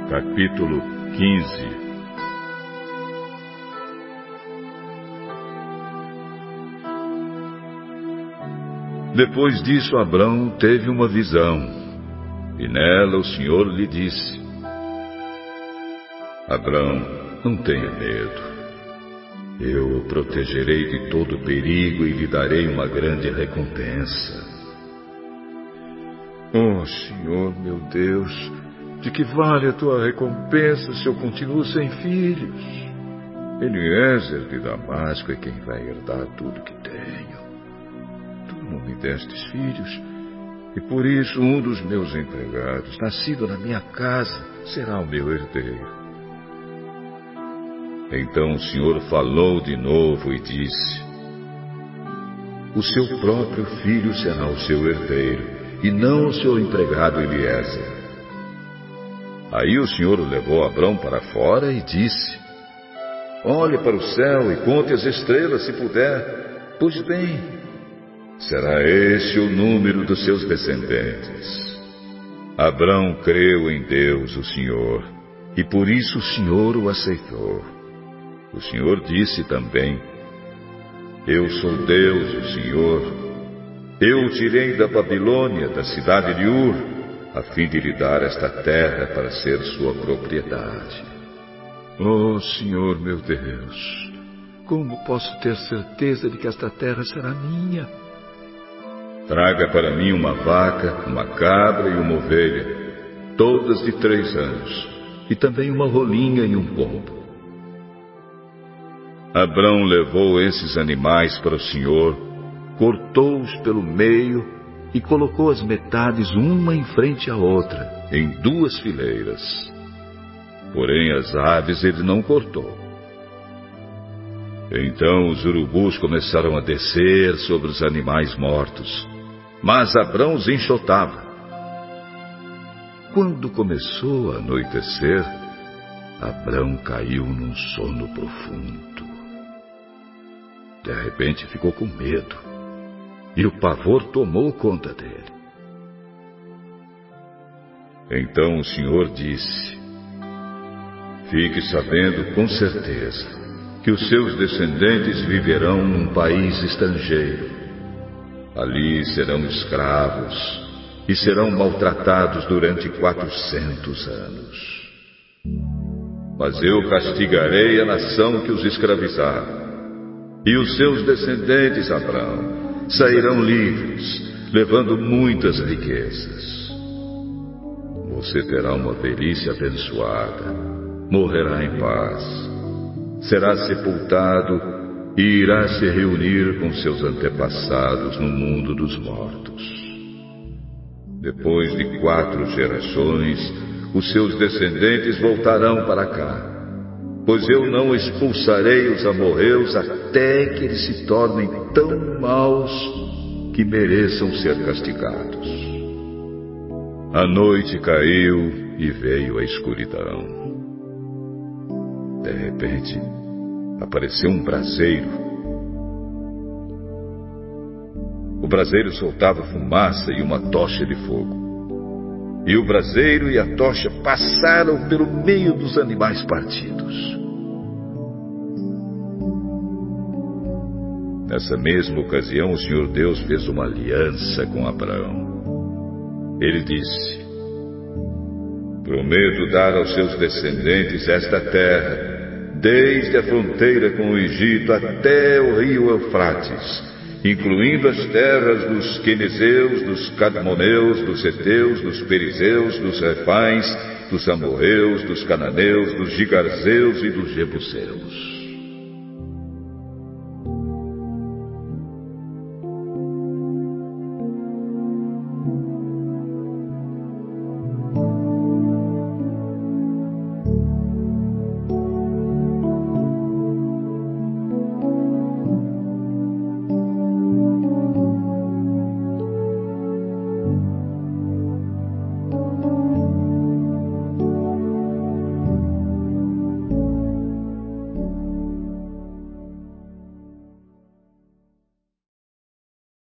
Capítulo 15. Depois disso, Abrão teve uma visão, e nela o Senhor lhe disse: Abrão, não tenha medo. Eu o protegerei de todo perigo e lhe darei uma grande recompensa. Oh, Senhor, meu Deus, de que vale a tua recompensa se eu continuo sem filhos? Eliezer de Damasco é quem vai herdar tudo que tenho. Tu não me destes filhos, e por isso um dos meus empregados, nascido na minha casa, será o meu herdeiro. Então o Senhor falou de novo e disse: o seu próprio filho será o seu herdeiro, e não o seu empregado Eliezer. Aí o Senhor levou Abrão para fora e disse: olhe para o céu e conte as estrelas, se puder. Pois bem, será esse o número dos seus descendentes. Abrão creu em Deus, o Senhor, e por isso o Senhor o aceitou. O Senhor disse também: eu sou Deus, o Senhor. Eu o tirei da Babilônia, da cidade de Ur, a fim de lhe dar esta terra para ser sua propriedade. Oh, Senhor meu Deus, como posso ter certeza de que esta terra será minha? Traga para mim uma vaca, uma cabra e uma ovelha, todas de 3 anos, e também uma rolinha e um pombo. Abrão levou esses animais para o Senhor, cortou-os pelo meio e colocou as metades uma em frente à outra, em 2 fileiras. Porém as aves ele não cortou. Então os urubus começaram a descer sobre os animais mortos, mas Abrão os enxotava. Quando começou a anoitecer, Abrão caiu num sono profundo. De repente ficou com medo, e o pavor tomou conta dele. Então o Senhor disse: fique sabendo com certeza que os seus descendentes viverão num país estrangeiro. Ali serão escravos e serão maltratados durante 400 anos. Mas eu castigarei a nação que os escravizar. E os seus descendentes, Abrão, sairão livres, levando muitas riquezas. Você terá uma velhice abençoada, morrerá em paz, será sepultado e irá se reunir com seus antepassados no mundo dos mortos. Depois de 4 gerações, os seus descendentes voltarão para cá, pois eu não expulsarei os amorreus até que eles se tornem tão maus que mereçam ser castigados. A noite caiu e veio a escuridão. De repente, apareceu um braseiro. O braseiro soltava fumaça e uma tocha de fogo. E o braseiro e a tocha passaram pelo meio dos animais partidos. Nessa mesma ocasião, o Senhor Deus fez uma aliança com Abraão. Ele disse: prometo dar aos seus descendentes esta terra, desde a fronteira com o Egito até o rio Eufrates, incluindo as terras dos quenezeus, dos cadmoneus, dos heteus, dos perizeus, dos refães, dos amorreus, dos cananeus, dos gigarzeus e dos jebuseus.